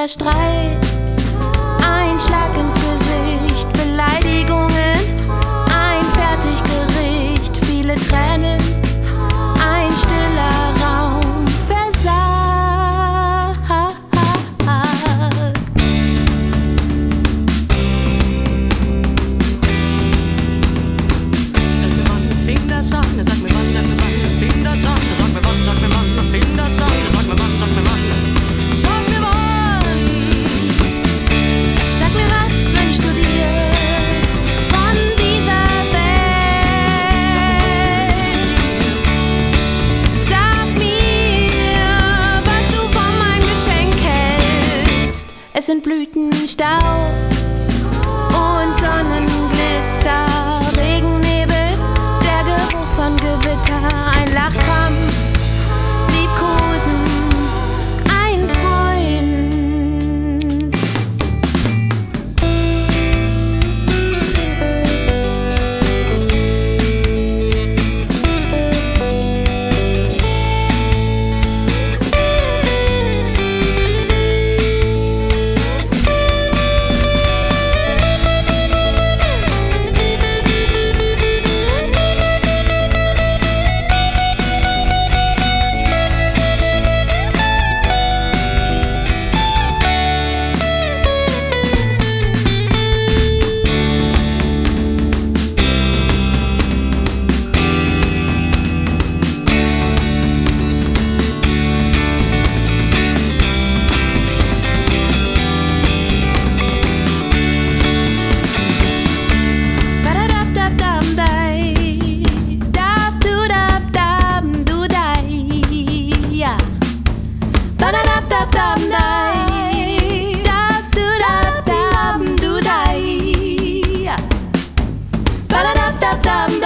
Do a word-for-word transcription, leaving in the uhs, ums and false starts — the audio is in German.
Vieler Streit, ein Schlag ins Gesicht, Beleidigungen, ein Fertiggericht, viele Tränen, ein stiller Raum versagt. Sag mir wann, fing das an, sag mir wann, sag mir wann, fing das an, sag mir wann, sag mir wann, fing das an, sag mir wann, sag mir wann, sag mir wann. Sag mir, was wünschst du dir von dieser Welt? Sag mir, was du von meinem Geschenk hältst. Es sind Blütenstaub und Sonnenglitzer, Regennebel, der Geruch von Gewitter, ein Lachkrampf, Liebkosen, ein Freund. Ba-da-dab-dab-dab,